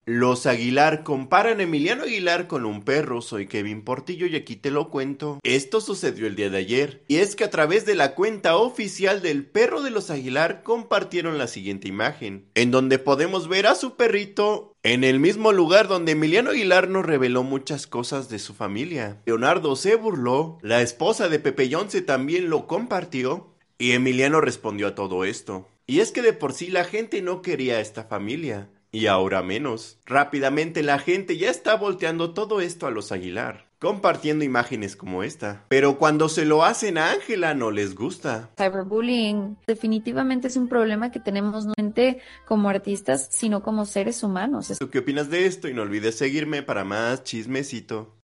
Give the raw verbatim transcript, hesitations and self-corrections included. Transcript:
Los Aguilar comparan a Emiliano Aguilar con un perro. Soy Kevin Portillo y aquí te lo cuento. Esto sucedió el día de ayer, y es que a través de la cuenta oficial del perro de los Aguilar compartieron la siguiente imagen, en donde podemos ver a su perrito en el mismo lugar donde Emiliano Aguilar nos reveló muchas cosas de su familia. Leonardo se burló, la esposa de Pepe Yonce también lo compartió, y Emiliano respondió a todo esto. Y es que de por sí la gente no quería a esta familia. Y ahora menos. Rápidamente la gente ya está volteando todo esto a los Aguilar, compartiendo imágenes como esta. Pero cuando se lo hacen a Ángela no les gusta. Cyberbullying definitivamente es un problema que tenemos no solamente como artistas, sino como seres humanos. ¿Tú qué opinas de esto? Y no olvides seguirme para más chismecito.